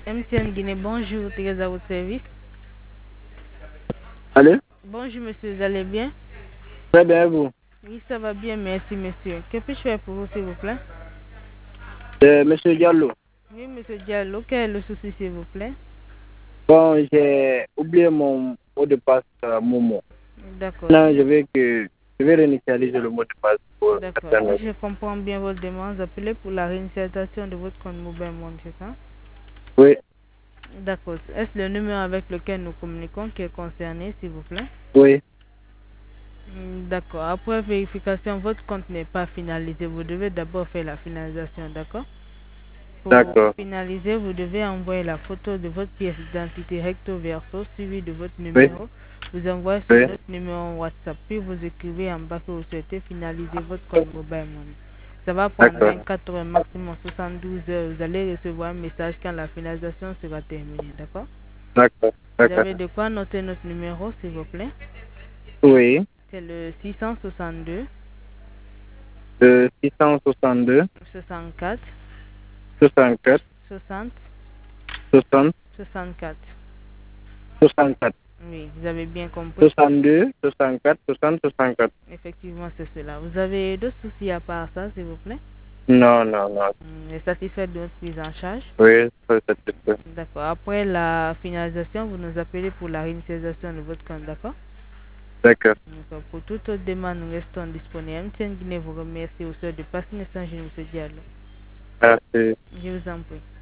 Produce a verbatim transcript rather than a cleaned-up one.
M T N Guinée, bonjour, Thérèse à votre service. Allez? Bonjour monsieur, vous allez bien? Très bien, vous? Oui, ça va bien, merci monsieur. Que puis-je faire pour vous s'il vous plaît? Euh, Monsieur Diallo. Oui monsieur Diallo, quel est le souci s'il vous plaît? Bon, j'ai oublié mon mot de passe à Momo. D'accord, Maintenant, si, je vais que je vais réinitialiser le mot de passe pour d'accord. Si Internet. je comprends bien votre demande, vous appelez pour la réinitialisation de votre compte mobile monde, c'est ça? Oui, D'accord. Est-ce le numéro avec lequel nous communiquons qui est concerné s'il vous plaît? oui, Hmm, d'accord. Après vérification, votre compte n'est pas finalisé. Vous devez d'abord faire la finalisation, d'accord? Pour d'accord. finaliser, vous devez envoyer la photo de votre pièce d'identité recto verso suivi de votre Oui, numéro. Vous envoyez sur oui, notre numéro WhatsApp. Puis vous écrivez en bas que vous souhaitez finaliser votre compte mobile money. Ça va prendre d'accord, vingt-quatre heures, maximum soixante-douze heures. Vous allez recevoir un message quand la finalisation sera terminée. D'accord? d'accord, Vous d'accord. avez de quoi noter notre numéro, s'il vous plaît? Oui, C'est le six cent soixante-deux, euh, six cent soixante-deux, soixante-quatre, soixante-quatre, soixante, soixante, soixante-quatre. soixante-quatre, Oui, vous avez bien compris. soixante-deux, soixante-quatre, soixante, soixante-quatre. Effectivement, c'est cela. Vous avez d'autres soucis à part ça, s'il vous plaît? Non, non, non. Hum, est satisfait de notre prise en charge? Oui, très satisfait. D'accord. Après la finalisation, vous nous appelez pour la réinitialisation de votre compte, d'accord? D'accord. D'accord. Pour toute autre demande, nous restons disponibles. M T N Guinée vous remercie au souhait de passer une échange, M. Diallo. Merci. Je vous en prie.